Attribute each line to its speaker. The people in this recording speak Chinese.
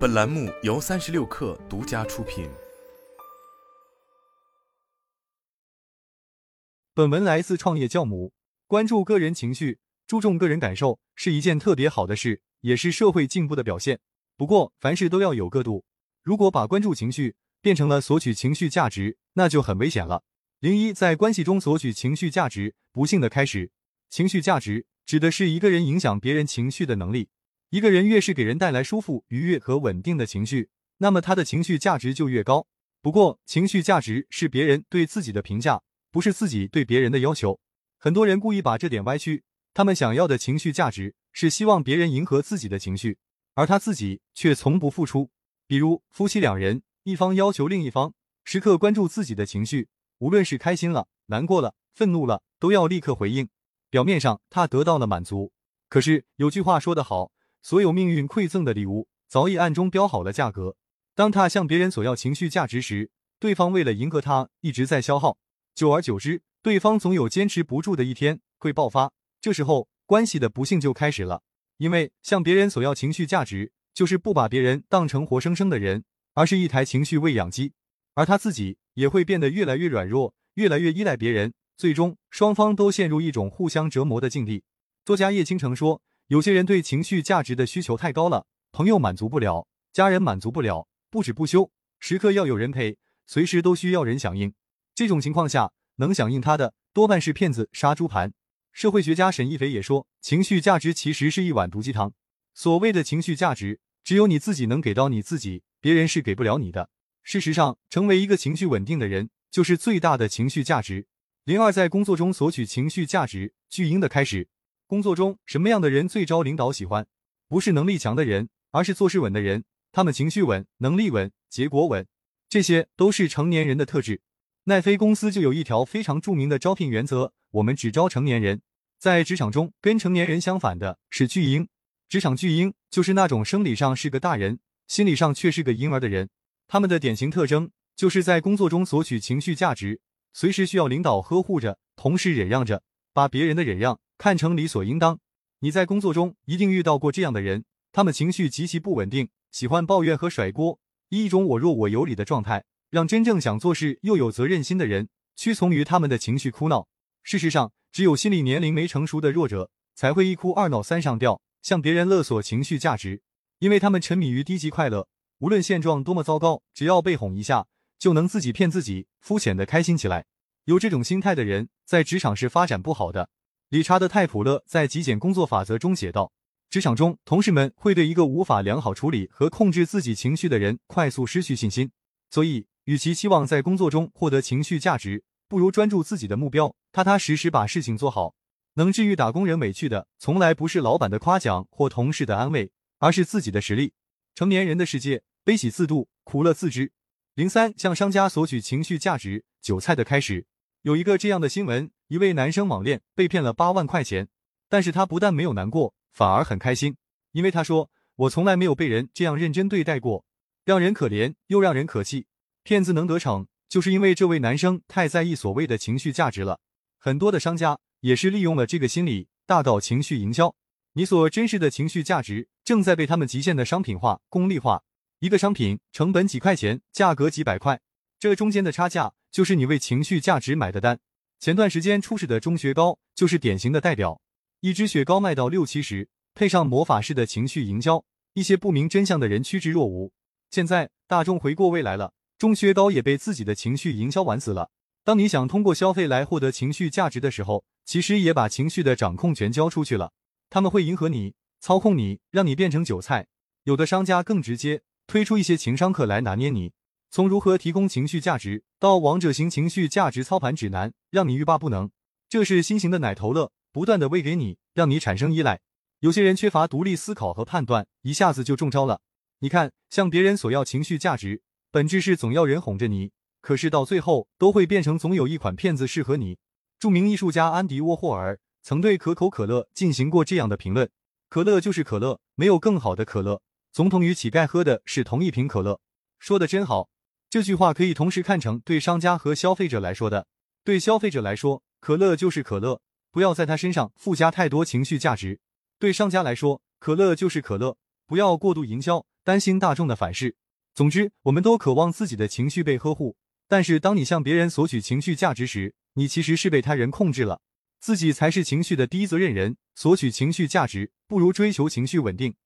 Speaker 1: 本栏目由36氪独家出品。
Speaker 2: 本文来自创业教母。关注个人情绪，注重个人感受，是一件特别好的事，也是社会进步的表现。不过，凡事都要有个度。如果把关注情绪变成了索取情绪价值，那就很危险了。01在关系中索取情绪价值，不幸的开始。情绪价值指的是一个人影响别人情绪的能力。一个人越是给人带来舒服、愉悦和稳定的情绪，那么他的情绪价值就越高。不过，情绪价值是别人对自己的评价，不是自己对别人的要求。很多人故意把这点歪曲，他们想要的情绪价值是希望别人迎合自己的情绪，而他自己却从不付出。比如夫妻两人，一方要求另一方时刻关注自己的情绪，无论是开心了、难过了、愤怒了，都要立刻回应。表面上他得到了满足，可是有句话说得好，所有命运馈赠的礼物早已暗中标好了价格。当他向别人索要情绪价值时，对方为了迎合他一直在消耗，久而久之，对方总有坚持不住的一天，会爆发。这时候关系的不幸就开始了。因为向别人索要情绪价值，就是不把别人当成活生生的人，而是一台情绪喂养机。而他自己也会变得越来越软弱，越来越依赖别人，最终双方都陷入一种互相折磨的境地。作家叶倾城说，有些人对情绪价值的需求太高了，朋友满足不了，家人满足不了，不止不休，时刻要有人陪，随时都需要人响应。这种情况下，能响应他的多半是骗子、杀猪盘。社会学家沈一斐也说，情绪价值其实是一碗毒鸡汤。所谓的情绪价值，只有你自己能给到你自己，别人是给不了你的。事实上，成为一个情绪稳定的人，就是最大的情绪价值。02在工作中索取情绪价值，巨婴的开始。工作中什么样的人最招领导喜欢？不是能力强的人，而是做事稳的人。他们情绪稳，能力稳，结果稳，这些都是成年人的特质。奈飞公司就有一条非常著名的招聘原则，我们只招成年人。在职场中，跟成年人相反的是巨婴。职场巨婴就是那种生理上是个大人，心理上却是个婴儿的人。他们的典型特征就是在工作中索取情绪价值，随时需要领导呵护着，同时忍让着，把别人的忍让看成理所应当。你在工作中一定遇到过这样的人，他们情绪极其不稳定，喜欢抱怨和甩锅，以一种我弱我有理的状态，让真正想做事又有责任心的人屈从于他们的情绪哭闹。事实上，只有心理年龄没成熟的弱者才会一哭二闹三上吊，向别人勒索情绪价值，因为他们沉迷于低级快乐，无论现状多么糟糕，只要被哄一下，就能自己骗自己，肤浅的开心起来。有这种心态的人，在职场是发展不好的。理查德·泰普勒在极简工作法则中写道，职场中同事们会对一个无法良好处理和控制自己情绪的人快速失去信心。所以，与其期望在工作中获得情绪价值，不如专注自己的目标，踏踏实实把事情做好。能治愈打工人委屈的，从来不是老板的夸奖或同事的安慰，而是自己的实力。成年人的世界，悲喜自度，苦乐自知。03向商家索取情绪价值，韭菜的开始。有一个这样的新闻，一位男生网恋被骗了8万块钱，但是他不但没有难过，反而很开心，因为他说，我从来没有被人这样认真对待过，让人可怜又让人可气。骗子能得逞，就是因为这位男生太在意所谓的情绪价值了。很多的商家也是利用了这个心理，大搞情绪营销。你所珍视的情绪价值正在被他们极限的商品化、功利化。一个商品成本几块钱，价格几百块，这中间的差价就是你为情绪价值买的单。前段时间出事的钟薛高就是典型的代表。一支雪糕卖到60-70，配上魔法式的情绪营销，一些不明真相的人趋之若鹜。现在大众回过味来了，钟薛高也被自己的情绪营销玩死了。当你想通过消费来获得情绪价值的时候，其实也把情绪的掌控权交出去了。他们会迎合你，操控你，让你变成韭菜。有的商家更直接，推出一些情商课来拿捏你，从如何提供情绪价值到王者型情绪价值操盘指南，让你欲罢不能。这是新型的奶头乐，不断的喂给你，让你产生依赖。有些人缺乏独立思考和判断，一下子就中招了。你看，向别人索要情绪价值，本质是总要人哄着你，可是到最后都会变成总有一款骗子适合你。著名艺术家安迪沃霍尔曾对可口可乐进行过这样的评论，可乐就是可乐，没有更好的可乐，总统与乞丐喝的是同一瓶可乐。说的真好。这句话可以同时看成对商家和消费者来说的。对消费者来说，可乐就是可乐，不要在它身上附加太多情绪价值。对商家来说，可乐就是可乐， 不要过度营销，担心大众的反噬。总之，我们都渴望自己的情绪被呵护，但是当你向别人索取情绪价值时，你其实是被他人控制了。自己才是情绪的第一责任人，索取情绪价值，不如追求情绪稳定。